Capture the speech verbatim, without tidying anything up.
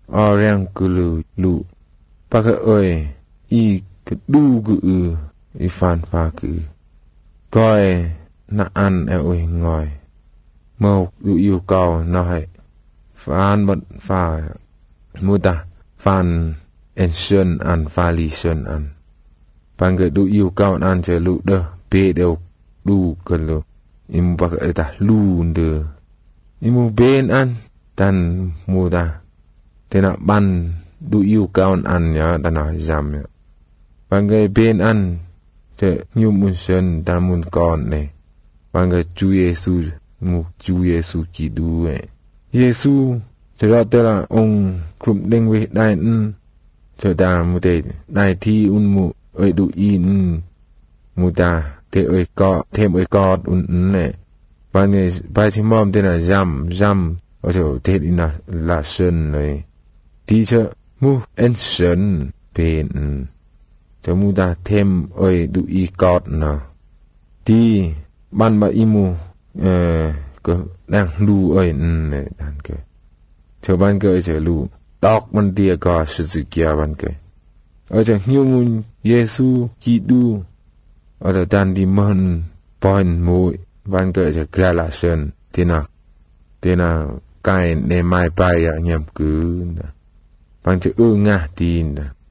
orang kulu lu pakai oi i kedu gu i fan fa cứ coi na ăn e oi ngồi màu dụ yêu cầu nói fan bật pha muta fan en sơn ăn pha li sơn ăn bằng cái dụ yêu cầu ăn chơi lụ đơ bê đều đủ cần lụ im bạc ấy ta lu đơ im bên ăn tan muta thế nào ban dụ yêu cầu ăn nhá ta nói giảm nhá bằng cái bên ăn chơi nhiều muốn sơn ta muốn còn này bằng cái Chúa Giêsu một Chúa Giêsu Kitô ấy Giêsu cho đó tức là ông cũng đừng về đại ân cho ta một thể đại thi un một ở đủ in một ta thế ở có thêm ở có un này và này bài chim mom tên là jam jam ở chỗ thế là là sơn này thì cho mu en sơn bên cho mu ta thêm ở đủ y có nào thì ban bà imu ờ có đang lu ở này đàn cái cho ban cái cho lu đọc ban dia có sự sự kia ban cái ở trong nhiều mun Giêsu Kitô ở trong đàn đi mơn point mũi ban cái cho creation thế nào thế nào cái này mai bay à nhầm cứ ban cho ư ngã tin